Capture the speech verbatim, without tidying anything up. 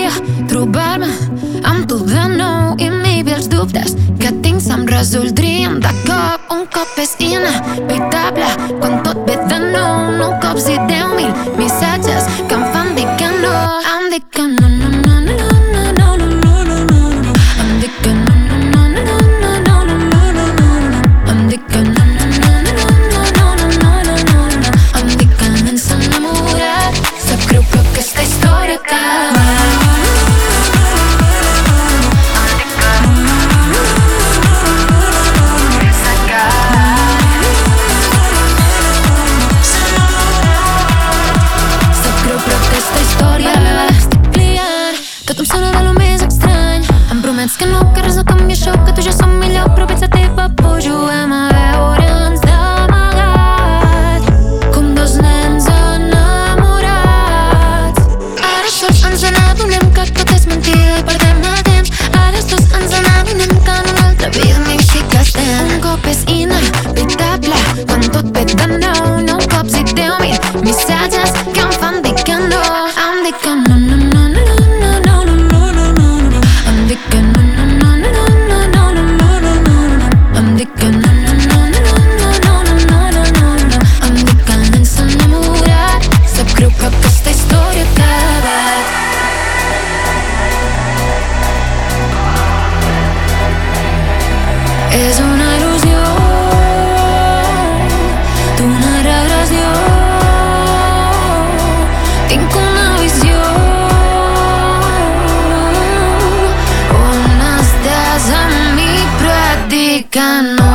voldria trobar-me amb tu de nou, i maybe els dubtes que tinc se'm resoldrien de cop. Un cop és inevitable quan tot ve de nou, nou cops i deu mil missatges que em fan dir que no. Em dic que no, no, no, no, no, no, no, no, no, no. Em dic que no, no, no, no, no, no, no, no, no, no. Em dic que no, no, no, no, no, no, no, no, no, no, no. Em dic que no ens hem enamorat. Sap greu però aquesta història acaba. Tot em sona de lo més estrany. Em promets que no, que res no canvia això, que tu ja som millor, però pensa teva por. Juguem a veure'ns d'amagat com dos nens enamorats. Ara sols ens n'adonem que tot és mentida i perdem el temps. Ara sols ens n'adonem que en una altra vida més sí que estem. Un cop és inevitable quan tot ve de nou, nou cops i deu mil missatges que em fan dir que no. Em dic que no, no, no. És una il·lusió d'una regressió. Tinc una visió on estàs amb mi, però et dic que no.